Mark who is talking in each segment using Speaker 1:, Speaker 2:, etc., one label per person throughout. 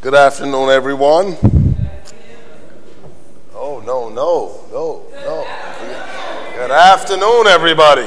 Speaker 1: Good afternoon, everyone. Oh, no. Good afternoon, everybody.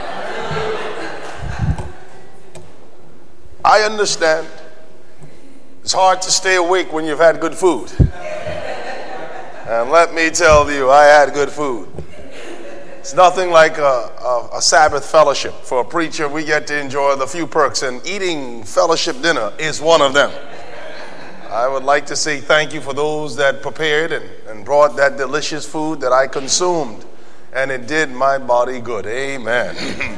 Speaker 1: I understand. It's hard to stay awake when you've had good food. And let me tell you, I had good food. It's nothing like a Sabbath fellowship. For a preacher, we get to enjoy the few perks, and eating fellowship dinner is one of them. I would like to say thank you for those that prepared and brought that delicious food that I consumed, and it did my body good. Amen.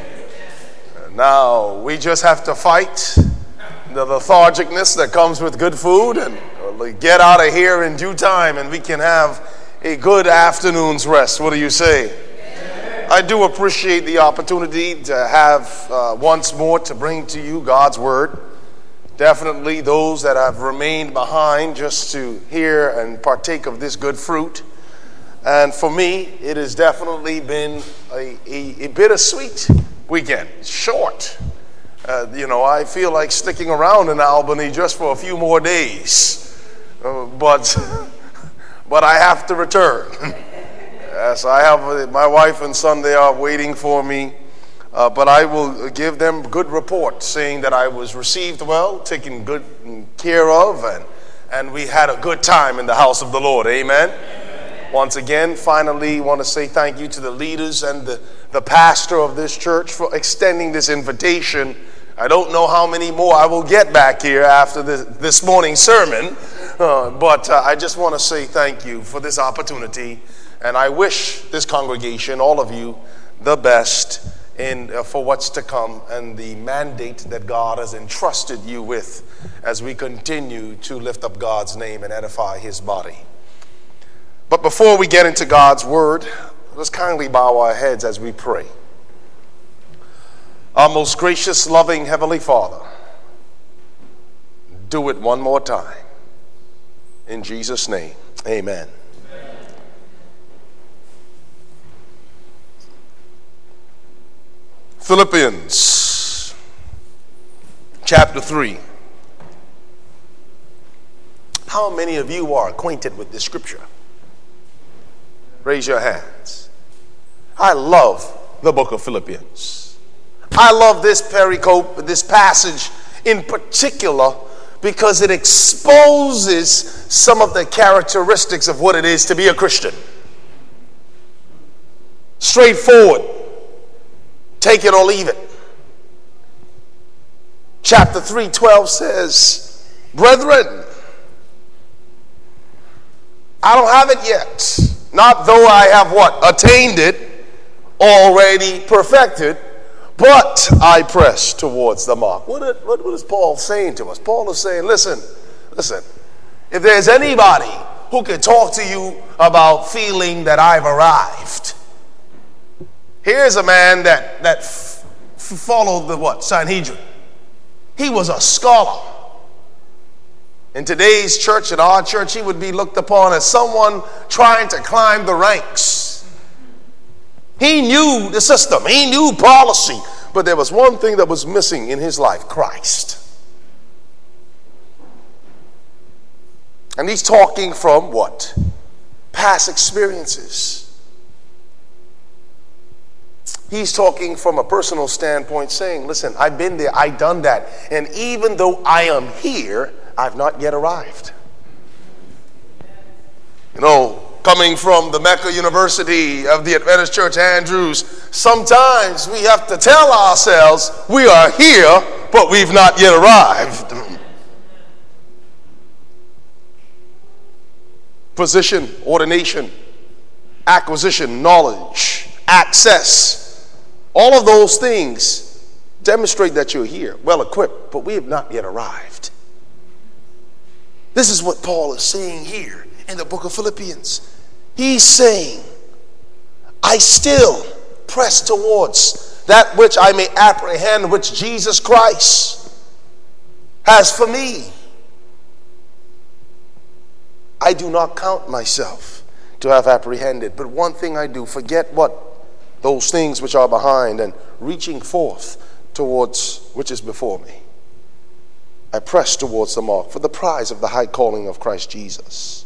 Speaker 1: Now, we just have to fight the lethargicness that comes with good food and get out of here in due time, and we can have a good afternoon's rest. What do you say? I do appreciate the opportunity to have once more to bring to you God's Word. Definitely those that have remained behind just to hear and partake of this good fruit. And for me, it has definitely been a bittersweet weekend. Short. I feel like sticking around in Albany just for a few more days. But I have to return. Yes, I have my wife and son, they are waiting for me. But I will give them good report saying that I was received well, taken good care of, and we had a good time in the house of the Lord. Amen. Once again, finally, want to say thank you to the leaders and the pastor of this church for extending this invitation. I don't know how many more I will get back here after this morning's sermon, but I just want to say thank you for this opportunity, and I wish this congregation, all of you, the best for what's to come and the mandate that God has entrusted you with as we continue to lift up God's name and edify his body. But before we get into God's word, let's kindly bow our heads as we pray. Our most gracious, loving Heavenly Father, do it one more time. In Jesus' name, amen. Philippians chapter 3. How many of you are acquainted with this scripture? Raise your hands. I love the book of Philippians. I love this pericope, this passage in particular, because it exposes some of the characteristics of what it is to be a Christian. Straightforward. Take it or leave it. Chapter 3:12 says, brethren, I don't have it yet. Not though I have what? Attained it, already perfected, but I press towards the mark. What is Paul saying to us? Paul is saying, listen, if there's anybody who can talk to you about feeling that I've arrived, here's a man that followed the what? Sanhedrin. He was a scholar. In today's church, in our church, he would be looked upon as someone trying to climb the ranks. He knew the system. He knew policy. But there was one thing that was missing in his life: Christ. And he's talking from what? Past experiences. He's talking from a personal standpoint, saying, listen, I've been there, I've done that. And even though I am here, I've not yet arrived. Coming from the Mecca University of the Adventist Church, Andrews, sometimes we have to tell ourselves we are here, but we've not yet arrived. Position, ordination, acquisition, knowledge, access. All of those things demonstrate that you're here, well equipped, but we have not yet arrived. This is what Paul is saying here in the book of Philippians. He's saying, I still press towards that which I may apprehend, which Jesus Christ has for me. I do not count myself to have apprehended, but one thing I do, forget what? Those things which are behind, and reaching forth towards which is before me. I press towards the mark for the prize of the high calling of Christ Jesus.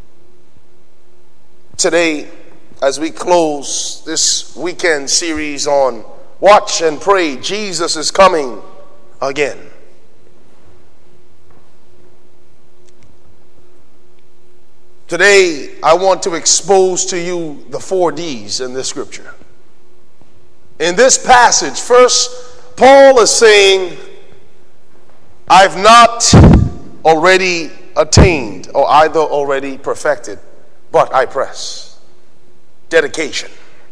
Speaker 1: Today, as we close this weekend series on Watch and Pray, Jesus is coming again. Today, I want to expose to you the 4 D's in this scripture. In this passage, first, Paul is saying, I've not already attained or either already perfected, but I press. Dedication.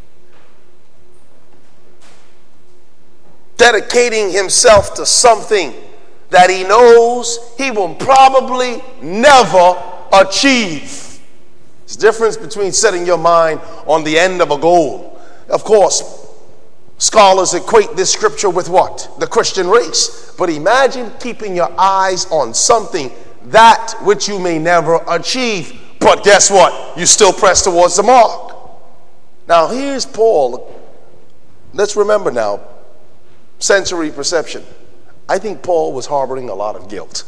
Speaker 1: Dedicating himself to something that he knows he will probably never achieve. There's a difference between setting your mind on the end of a goal. Of course, scholars equate this scripture with what? The Christian race. But imagine keeping your eyes on something that which you may never achieve. But guess what? You still press towards the mark. Now here's Paul. Let's remember now, sensory perception. I think Paul was harboring a lot of guilt.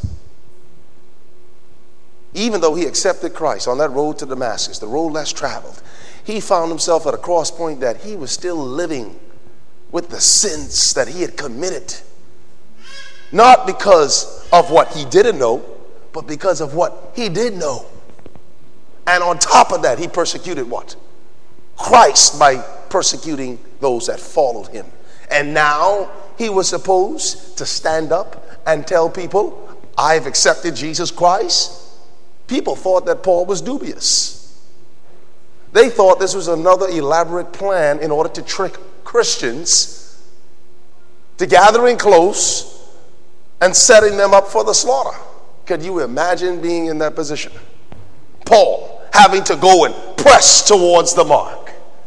Speaker 1: Even though he accepted Christ on that road to Damascus, the road less traveled, he found himself at a cross point that he was still living with the sins that he had committed. Not because of what he didn't know, but because of what he did know. And on top of that, he persecuted what? Christ by persecuting those that followed him. And now he was supposed to stand up and tell people, I've accepted Jesus Christ. People thought that Paul was dubious. They thought this was another elaborate plan in order to trick Christians to gathering close and setting them up for the slaughter. Could you imagine being in that position? Paul having to go and press towards the mark.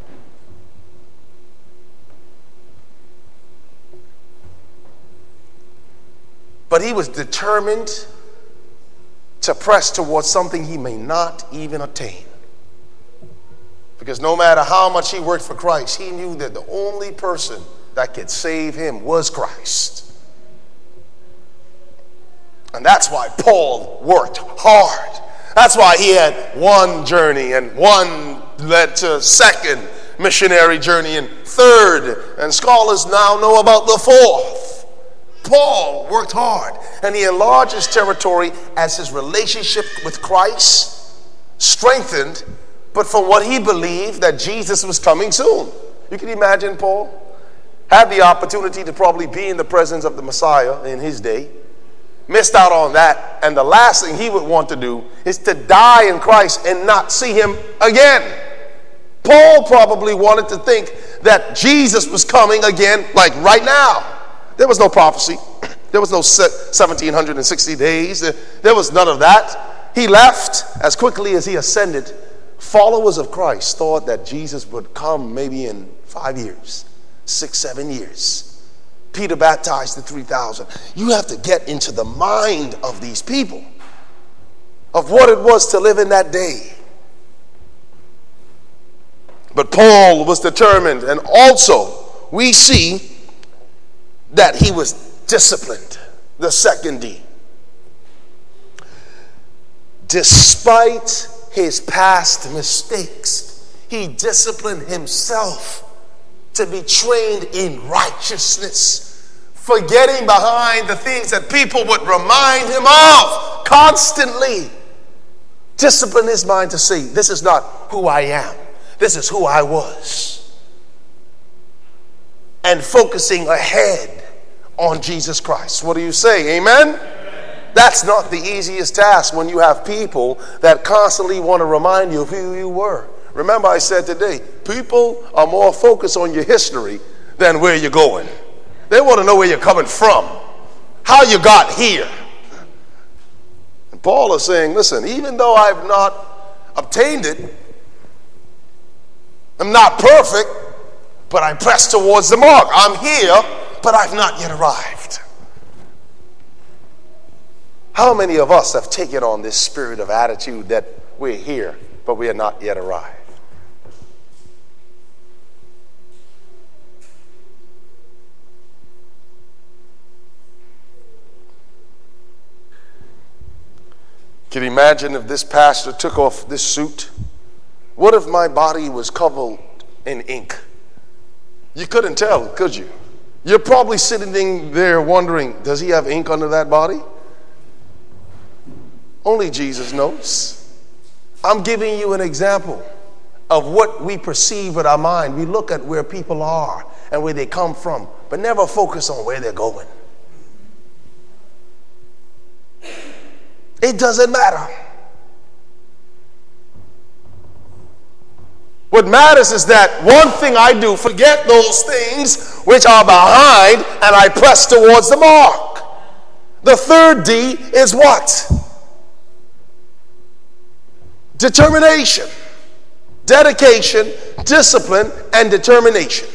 Speaker 1: But he was determined to press towards something he may not even attain. Because no matter how much he worked for Christ, he knew that the only person that could save him was Christ. And that's why Paul worked hard. That's why he had one journey, and one led to second missionary journey, and third, and scholars now know about the fourth. Paul worked hard, and he enlarged his territory as his relationship with Christ strengthened, but from what he believed that Jesus was coming soon. You can imagine Paul had the opportunity to probably be in the presence of the Messiah in his day, missed out on that, and the last thing he would want to do is to die in Christ and not see him again. Paul probably wanted to think that Jesus was coming again, like right now. There was no prophecy. There was no 1760 days. There was none of that. He left as quickly as he ascended. Followers of Christ thought that Jesus would come maybe in 5 years, 6, 7 years. Peter baptized the 3,000. You have to get into the mind of these people, of what it was to live in that day. But Paul was determined, and also we see that he was disciplined. The second D. Despite his past mistakes, he disciplined himself to be trained in righteousness, forgetting behind the things that people would remind him of constantly. Discipline his mind to say, this is not who I am. This is who I was. And focusing ahead on Jesus Christ. What do you say? Amen? Amen? That's not the easiest task when you have people that constantly want to remind you of who you were. Remember I said today, people are more focused on your history than where you're going. They want to know where you're coming from, how you got here. And Paul is saying, listen, even though I've not obtained it, I'm not perfect, but I press towards the mark. I'm here, but I've not yet arrived. How many of us have taken on this spirit of attitude that we're here, but we are not yet arrived? Can you imagine if this pastor took off this suit? What if my body was covered in ink? You couldn't tell, could you? You're probably sitting there wondering, does he have ink under that body? Only Jesus knows. I'm giving you an example of what we perceive with our mind. We look at where people are and where they come from, but never focus on where they're going. It doesn't matter. What matters is that one thing I do, forget those things which are behind, and I press towards the mark. The third D is what? Determination. Dedication, discipline, and determination.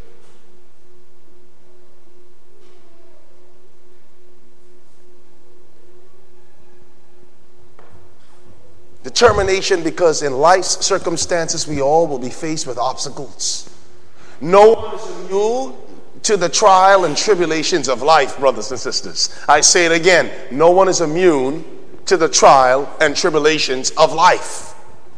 Speaker 1: Determination, because in life's circumstances we all will be faced with obstacles. No one is immune to the trial and tribulations of life, brothers and sisters. I say it again, no one is immune to the trial and tribulations of life.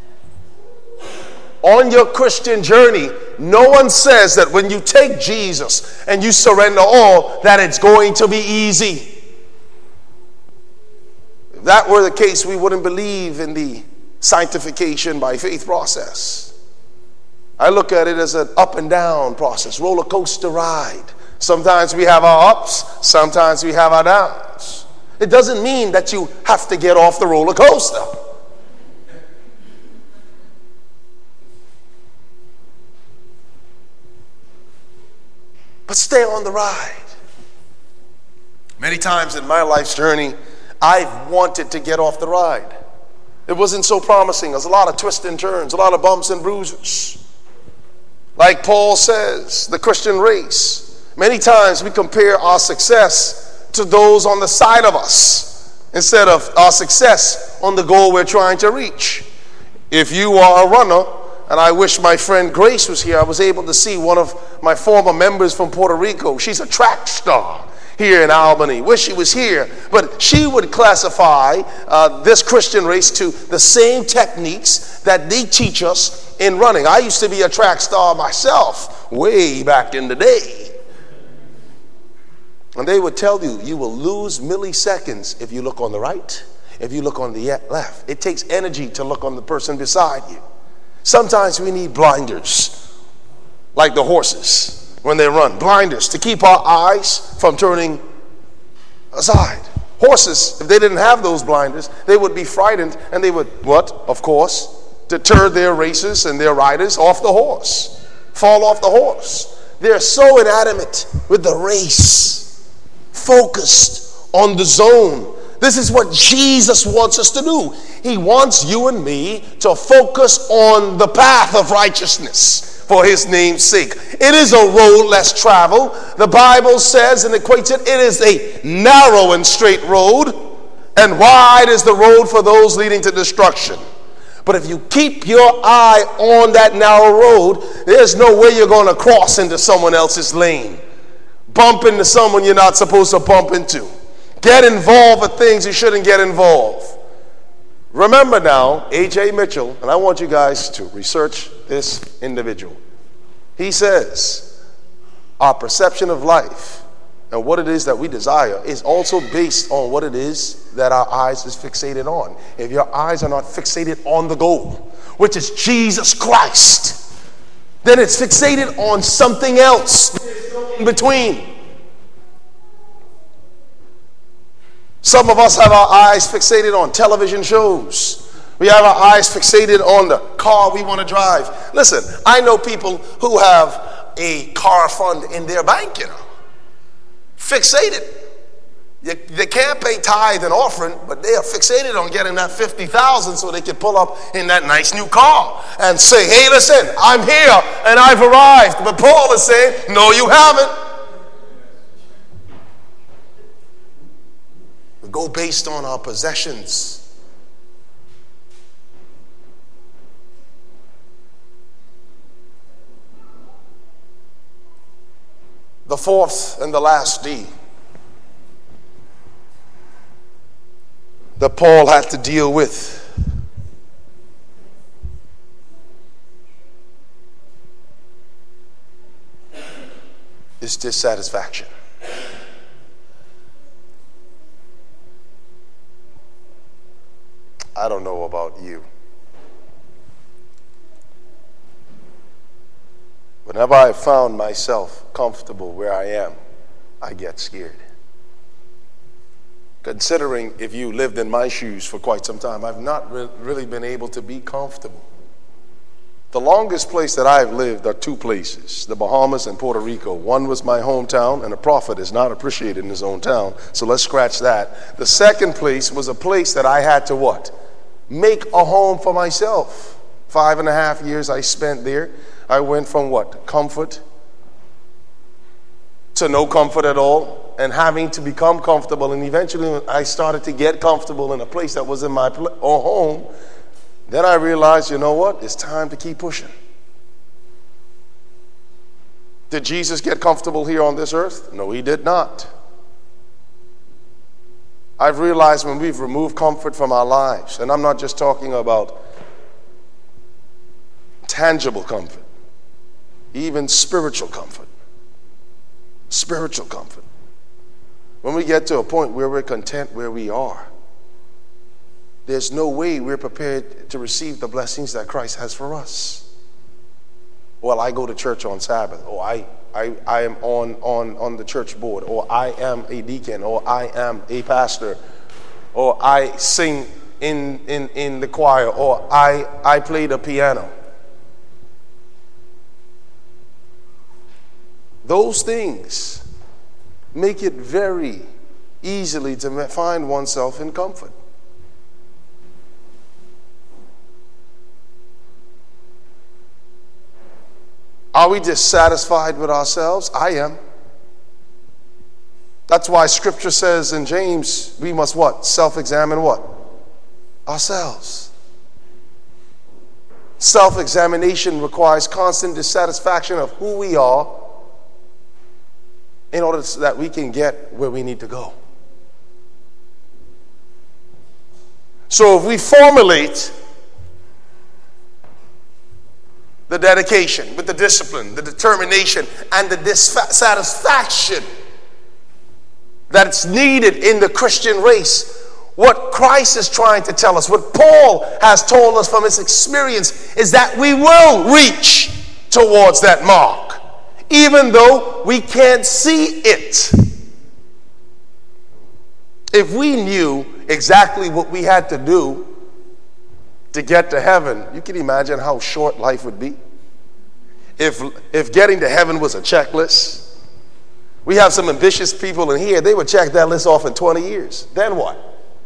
Speaker 1: On your Christian journey, no one says that when you take Jesus and you surrender all, that it's going to be easy. If that were the case, we wouldn't believe in the sanctification by faith process. I look at it as an up and down process, roller coaster ride. Sometimes we have our ups, sometimes we have our downs. It doesn't mean that you have to get off the roller coaster. But stay on the ride. Many times in my life's journey, I've wanted to get off the ride. It wasn't so promising. There's a lot of twists and turns, a lot of bumps and bruises. Like Paul says, the Christian race, many times we compare our success to those on the side of us instead of our success on the goal we're trying to reach. If you are a runner, and I wish my friend Grace was here, I was able to see one of my former members from Puerto Rico. She's a track star here in Albany. Wish she was here. But she would classify this Christian race to the same techniques that they teach us in running. I used to be a track star myself way back in the day. And they would tell you, you will lose milliseconds if you look on the right, if you look on the left. It takes energy to look on the person beside you. Sometimes we need blinders, like the horses when they run. Blinders to keep our eyes from turning aside. Horses, if they didn't have those blinders, they would be frightened, and they would, what? Of course, deter their racers and their riders off the horse. Fall off the horse. They're so inanimate with the race, focused on the zone. This is what Jesus wants us to do. He wants you and me to focus on the path of righteousness for his name's sake. It is a road less traveled. The Bible says and equates it, it is a narrow and straight road, and wide is the road for those leading to destruction. But if you keep your eye on that narrow road, there's no way you're going to cross into someone else's lane, bump into someone you're not supposed to bump into, get involved with things you shouldn't get involved. Remember now, A.J. Mitchell, and I want you guys to research this individual. He says, our perception of life and what it is that we desire is also based on what it is that our eyes is fixated on. If your eyes are not fixated on the goal, which is Jesus Christ, then it's fixated on something else. There's no in between. Some of us have our eyes fixated on television shows. We have our eyes fixated on the car we want to drive. Listen, I know people who have a car fund in their bank, fixated. They can't pay tithe and offering, but they are fixated on getting that $50,000 so they can pull up in that nice new car and say, hey, listen, I'm here and I've arrived. But Paul is saying, no, you haven't. We go based on our possessions. The fourth and the last D that Paul had to deal with. Is dissatisfaction. I don't know about you. Whenever I found myself comfortable where I am, I get scared. Considering if you lived in my shoes for quite some time, I've not really been able to be comfortable. The longest place that I've lived are two places, the Bahamas and Puerto Rico. One was my hometown, and a prophet is not appreciated in his own town, so let's scratch that. The second place was a place that I had to what? Make a home for myself. 5.5 years I spent there. I went from what? Comfort to no comfort at all, and having to become comfortable, and eventually I started to get comfortable in a place that was in my home. Then I realized, you know what? It's time to keep pushing. Did Jesus get comfortable here on this earth? No, he did not. I've realized when we've removed comfort from our lives, and I'm not just talking about tangible comfort, even spiritual comfort. Spiritual comfort. When we get to a point where we're content where we are, there's no way we're prepared to receive the blessings that Christ has for us. Well, I go to church on Sabbath, or I am on the church board, or I am a deacon, or I am a pastor, or I sing in the choir, or I play the piano. Those things make it very easily to find oneself in comfort. Are we dissatisfied with ourselves? I am. That's why Scripture says in James, we must what? Self-examine what? Ourselves. Self-examination requires constant dissatisfaction of who we are in order so that we can get where we need to go. So if we formulate the dedication, with the discipline, the determination, and the dissatisfaction that's needed in the Christian race, what Christ is trying to tell us, what Paul has told us from his experience, is that we will reach towards that mark, even though we can't see it. If we knew exactly what we had to do to get to heaven, you can imagine how short life would be. If getting to heaven was a checklist, we have some ambitious people in here, they would check that list off in 20 years. Then what?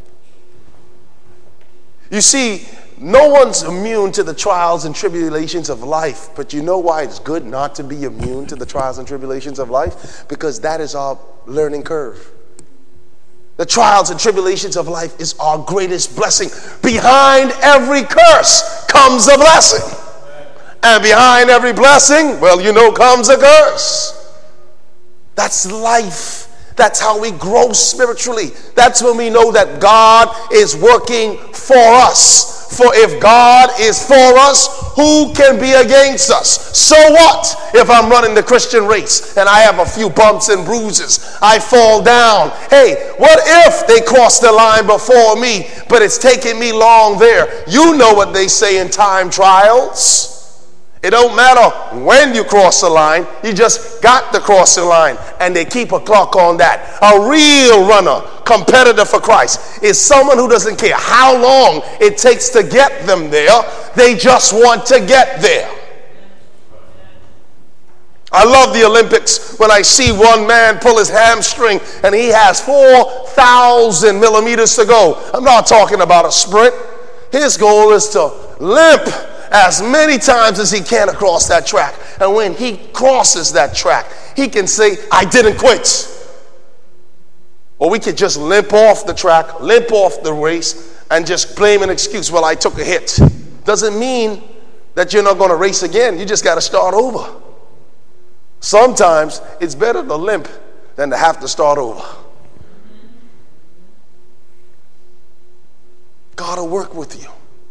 Speaker 1: You see, no one's immune to the trials and tribulations of life, but you know why it's good not to be immune to the trials and tribulations of life? Because that is our learning curve. The trials and tribulations of life is our greatest blessing. Behind every curse comes a blessing. And behind every blessing, well, you know, comes a curse. That's life. That's how we grow spiritually. That's when we know that God is working for us. For if God is for us, who can be against us? So what if I'm running the Christian race and I have a few bumps and bruises? I fall down. Hey, what if they cross the line before me, but it's taking me long there? You know what they say in time trials. It don't matter when you cross the line, you just got to cross the line, and they keep a clock on that. A real runner, competitor for Christ, is someone who doesn't care how long it takes to get them there. They just want to get there. I love the Olympics when I see one man pull his hamstring and he has 4,000 millimeters to go. I'm not talking about a sprint. His goal is to limp as many times as he can across that track. And when he crosses that track, he can say, I didn't quit. Or we could just limp off the track, limp off the race, and just claim an excuse. Well, I took a hit. Doesn't mean that you're not going to race again. You just got to start over. Sometimes it's better to limp than to have to start over. God will work with you.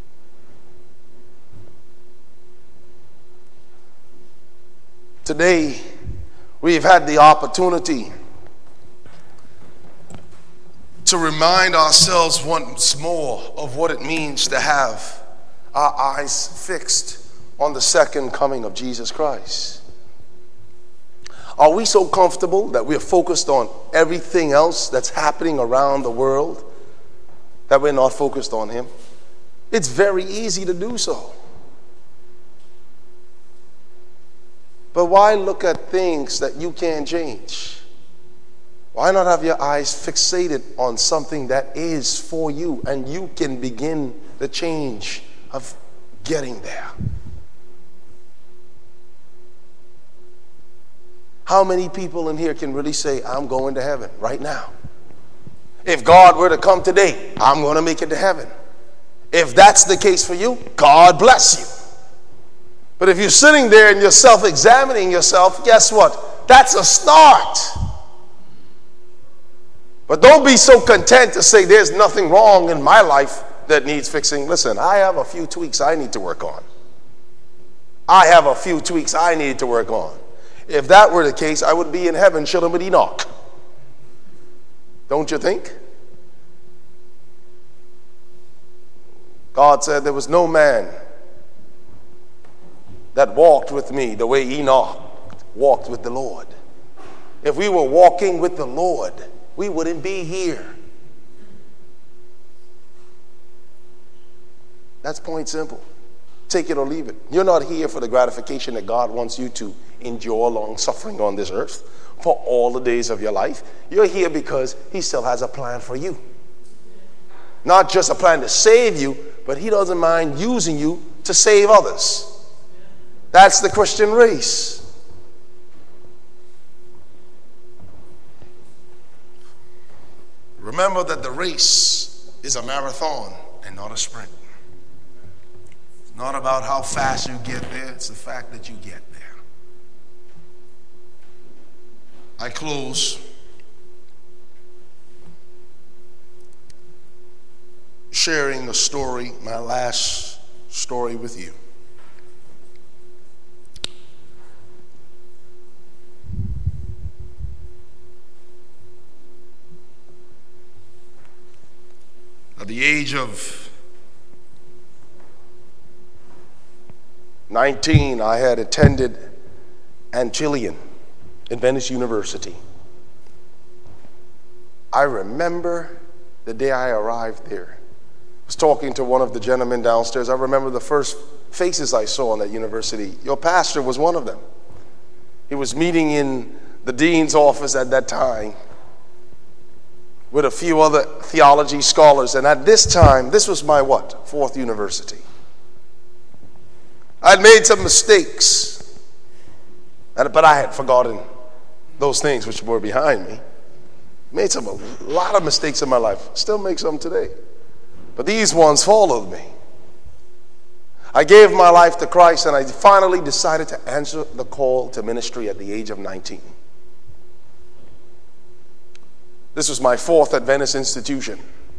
Speaker 1: Today, we've had the opportunity to remind ourselves once more of what it means to have our eyes fixed on the second coming of Jesus Christ. Are we so comfortable that we are focused on everything else that's happening around the world that we're not focused on him? It's very easy to do so. But why look at things that you can't change? Why not have your eyes fixated on something that is for you and you can begin the change of getting there? How many people in here can really say, I'm going to heaven right now? If God were to come today, I'm going to make it to heaven. If that's the case for you, God bless you. But if you're sitting there and you're self-examining yourself, guess what? That's a start. But don't be so content to say there's nothing wrong in my life that needs fixing. Listen, I have a few tweaks I need to work on. If that were the case, I would be in heaven chilling with Enoch. Don't you think? God said there was no man that walked with me the way Enoch walked with the Lord. If we were walking with the Lord, we wouldn't be here. That's point simple. Take it or leave it. You're not here for the gratification that God wants you to endure long suffering on this earth for all the days of your life. You're here because he still has a plan for you. Not just a plan to save you, but he doesn't mind using you to save others. That's the Christian race. Remember that the race is a marathon and not a sprint. It's not about how fast you get there, it's the fact that you get there. I close sharing a story, my last story with you. At the age of 19, I had attended Antilian Adventist University. I remember the day I arrived there. I was talking to one of the gentlemen downstairs. I remember the first faces I saw in that university. Your pastor was one of them. He was meeting in the dean's office at that time with a few other theology scholars. And at this time, this was my fourth university. I'd made some mistakes, but I had forgotten those things which were behind me. Made a lot of mistakes in my life. Still make some today. But these ones followed me. I gave my life to Christ, and I finally decided to answer the call to ministry at the age of 19. This was my fourth Adventist institution.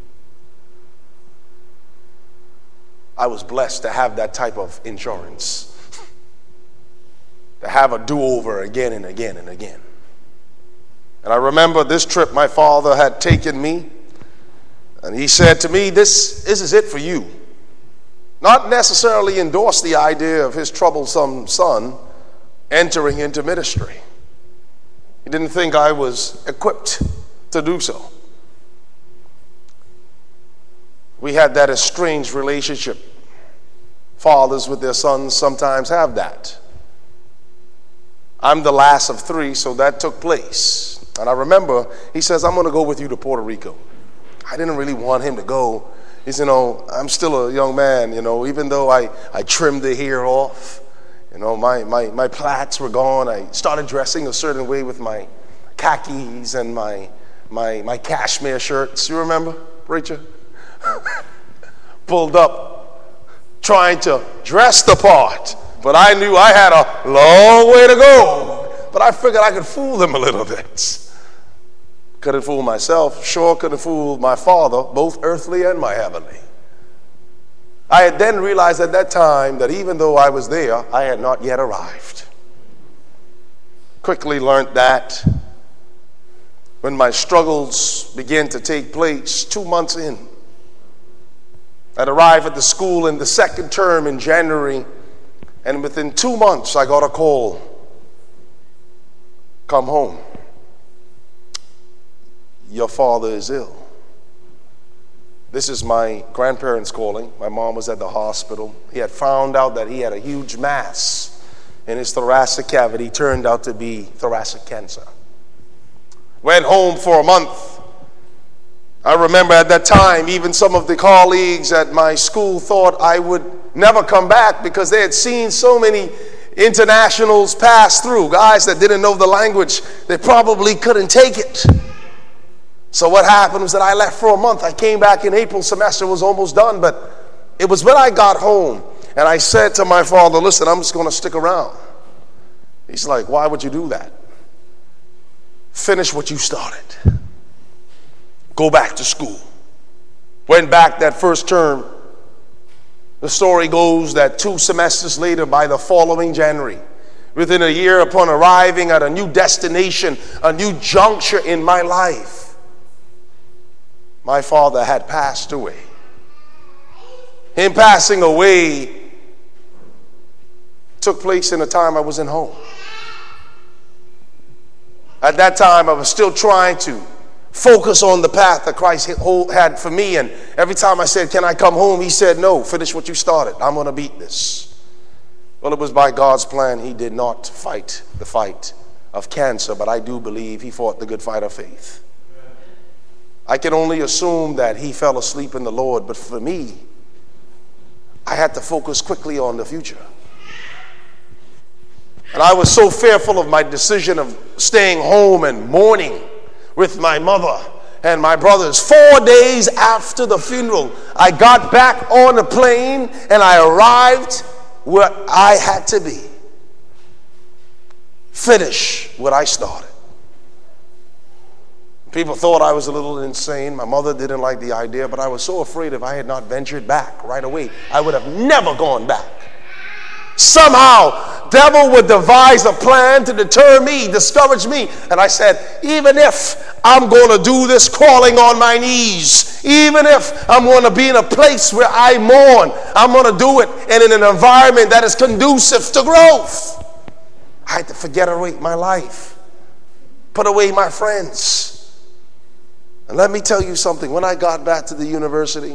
Speaker 1: I was blessed to have that type of insurance, to have a do-over again and again and again. And I remember this trip my father had taken me, and he said to me, this is it for you. Not necessarily endorse the idea of his troublesome son entering into ministry. He didn't think I was equipped to do so. We had that estranged relationship. Fathers with their sons sometimes have that. I'm the last of three, so that took place. And I remember he says, I'm going to go with you to Puerto Rico. I didn't really want him to go. He said, I'm still a young man, even though I trimmed the hair off. My plaits were gone. I started dressing a certain way with my khakis and my cashmere shirts. You remember, Rachel? Pulled up, trying to dress the part. But I knew I had a long way to go. But I figured I could fool them a little bit. Couldn't fool myself. Sure couldn't fool my Father, both earthly and my heavenly. I had then realized at that time that even though I was there, I had not yet arrived. Quickly learned that when my struggles began to take place 2 months in. I'd arrived at the school in the second term in January, and within 2 months I got a call. Come home. Your father is ill. This is my grandparents calling. My mom was at the hospital. He had found out that he had a huge mass in his thoracic cavity. Turned out to be thoracic cancer. Went home for a month. I remember at that time, even some of the colleagues at my school thought I would never come back because they had seen so many internationals pass through. Guys that didn't know the language, they probably couldn't take it. So what happened was that I left for a month. I came back in April, semester was almost done, but it was when I got home and I said to my father, listen, I'm just going to stick around. He's like, why would you do that? Finish what you started. Go back to school. Went back that first term. The story goes that 2 semesters later, by the following January, within a year upon arriving at a new destination, a new juncture in my life, my father had passed away. Him passing away took place in a time I wasn't home. At that time, I was still trying to focus on the path that Christ had for me. And every time I said, can I come home? He said, no, finish what you started. I'm going to beat this. Well, it was by God's plan. He did not fight the fight of cancer, but I do believe he fought the good fight of faith. I can only assume that he fell asleep in the Lord, but for me, I had to focus quickly on the future. And I was so fearful of my decision of staying home and mourning with my mother and my brothers. 4 days after the funeral, I got back on the plane and I arrived where I had to be. Finish what I started. People thought I was a little insane. My mother didn't like the idea, but I was so afraid if I had not ventured back right away, I would have never gone back. Somehow, devil would devise a plan to deter me, discourage me. And I said, even if I'm going to do this crawling on my knees, even if I'm going to be in a place where I mourn, I'm going to do it in an environment that is conducive to growth. I had to forget away my life, put away my friends. And let me tell you something. When I got back to the university,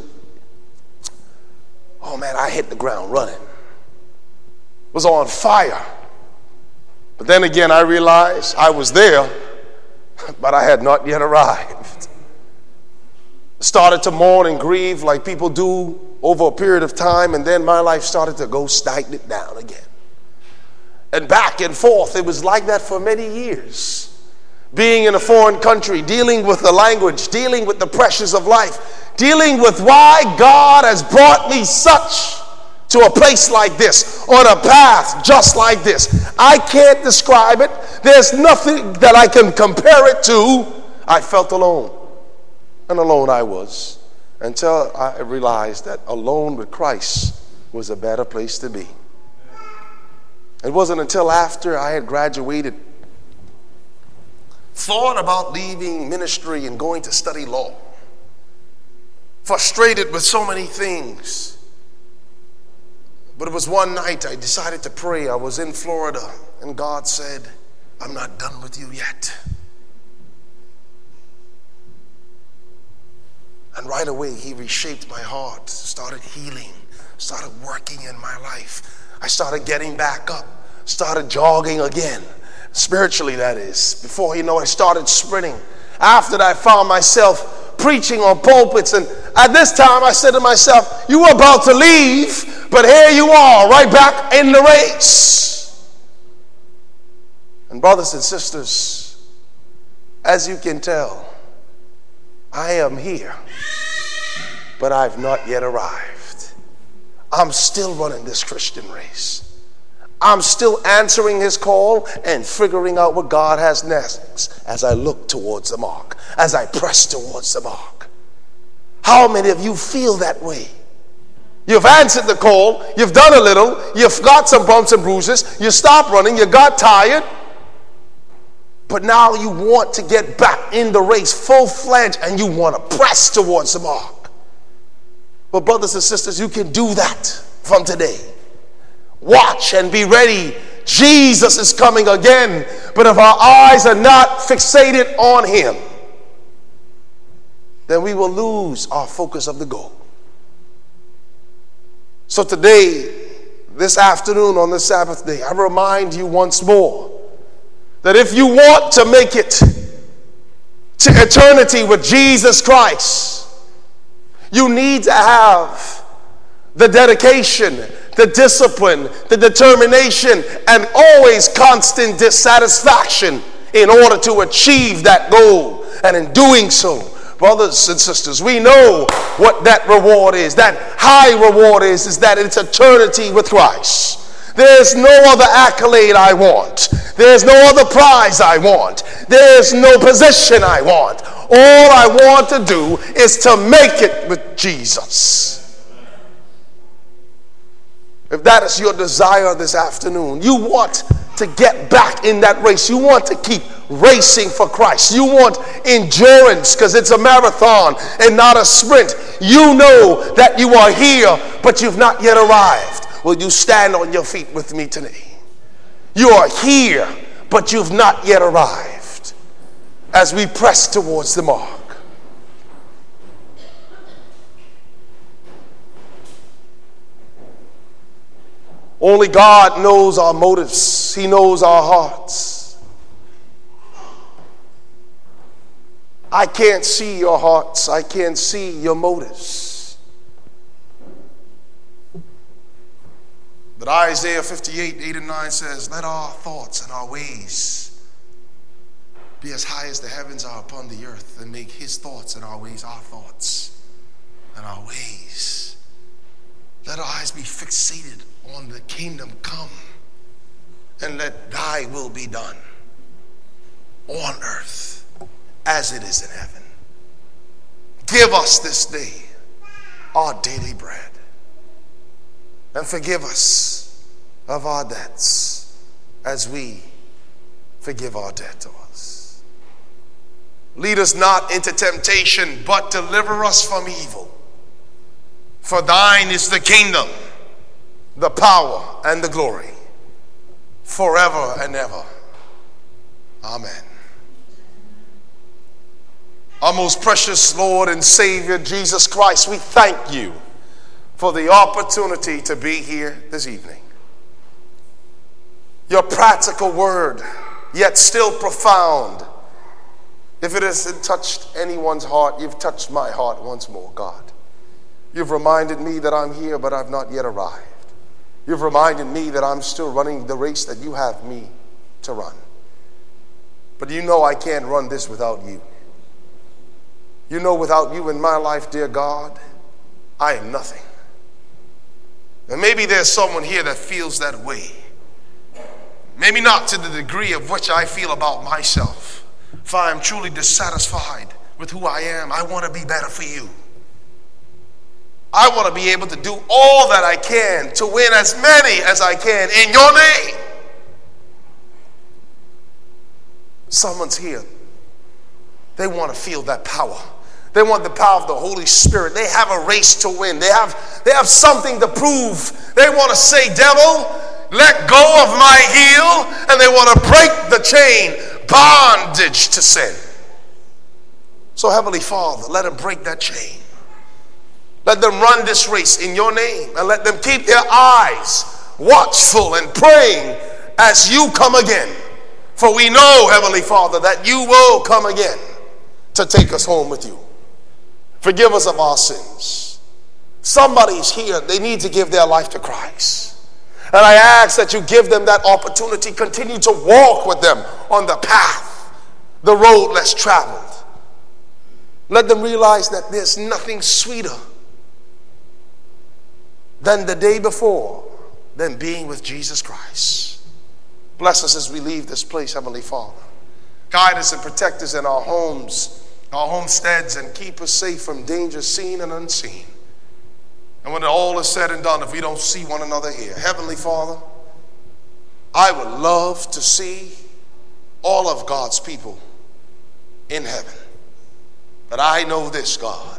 Speaker 1: oh man, I hit the ground running. Was on fire. But then again, I realized I was there, but I had not yet arrived. Started to mourn and grieve like people do over a period of time, and then my life started to go stagnant down again. And back and forth, it was like that for many years. Being in a foreign country, dealing with the language, dealing with the pressures of life, dealing with why God has brought me to a place like this, on a path just like this. I can't describe it. There's nothing that I can compare it to. I felt alone. And alone I was, until I realized that alone with Christ was a better place to be. It wasn't until after I had graduated, thought about leaving ministry and going to study law, frustrated with so many things. But it was one night I decided to pray. I was in Florida, and God said, I'm not done with you yet. And right away, he reshaped my heart, started healing, started working in my life. I started getting back up, started jogging again. Spiritually, that is. Before you know it, I started sprinting. After that, I found myself preaching on pulpits. And at this time, I said to myself, you were about to leave, but here you are, right back in the race. And brothers and sisters, as you can tell, I am here, but I've not yet arrived. I'm still running this Christian race. I'm still answering his call and figuring out what God has next as I look towards the mark, as I press towards the mark. How many of you feel that way? You've answered the call. You've done a little. You've got some bumps and bruises. You stopped running. You got tired. But now you want to get back in the race full-fledged and you want to press towards the mark. But brothers and sisters, you can do that from today. Watch and be ready. Jesus is coming again. But if our eyes are not fixated on him, then we will lose our focus of the goal. So today, this afternoon on the Sabbath day, I remind you once more that if you want to make it to eternity with Jesus Christ, you need to have the dedication, the discipline, the determination, and always constant dissatisfaction in order to achieve that goal. And in doing so, brothers and sisters, we know what that reward is. That high reward is that it's eternity with Christ. There's no other accolade I want. There's no other prize I want. There's no position I want. All I want to do is to make it with Jesus. If that is your desire this afternoon, you want to get back in that race. You want to keep racing for Christ. You want endurance because it's a marathon and not a sprint. You know that you are here, but you've not yet arrived. Will you stand on your feet with me today? You are here, but you've not yet arrived as we press towards the mark. Only God knows our motives. He knows our hearts. I can't see your hearts. I can't see your motives. But Isaiah 58, 8 and 9 says, let our thoughts and our ways be as high as the heavens are upon the earth, and make his thoughts and our ways our thoughts and our ways. Let our eyes be fixated on the kingdom come, and let thy will be done on earth as it is in heaven. Give us this day our daily bread, and forgive us of our debts as we forgive our debtors. Lead us not into temptation, but deliver us from evil. For thine is the kingdom, the power, and the glory, forever and ever. Amen. Our most precious Lord and Savior, Jesus Christ, we thank you for the opportunity to be here this evening. Your practical word, yet still profound. If it hasn't touched anyone's heart, you've touched my heart once more, God. You've reminded me that I'm here, but I've not yet arrived. You've reminded me that I'm still running the race that you have me to run. But you know I can't run this without you. You know without you in my life, dear God, I am nothing. And maybe there's someone here that feels that way. Maybe not to the degree of which I feel about myself. If I am truly dissatisfied with who I am, I want to be better for you. I want to be able to do all that I can to win as many as I can in your name. Someone's here. They want to feel that power. They want the power of the Holy Spirit. They have a race to win. They have something to prove. They want to say, devil, let go of my heel. And they want to break the chain, bondage to sin. So Heavenly Father, let them break that chain. Let them run this race in your name, and let them keep their eyes watchful and praying as you come again. For we know, Heavenly Father, that you will come again to take us home with you. Forgive us of our sins. Somebody's here, they need to give their life to Christ. And I ask that you give them that opportunity. Continue to walk with them on the path, the road less traveled. Let them realize that there's nothing sweeter than the day before, than being with Jesus Christ. Bless us as we leave this place, Heavenly Father. Guide us and protect us in our homes, our homesteads, and keep us safe from danger seen and unseen. And when all is said and done, if we don't see one another here, Heavenly Father, I would love to see all of God's people in heaven. But I know this, God,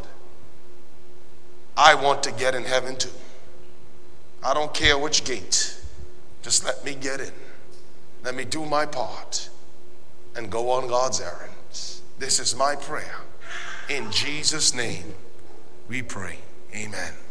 Speaker 1: I want to get in heaven too. I don't care which gate. Just let me get in. Let me do my part and go on God's errands. This is my prayer. In Jesus' name we pray. Amen.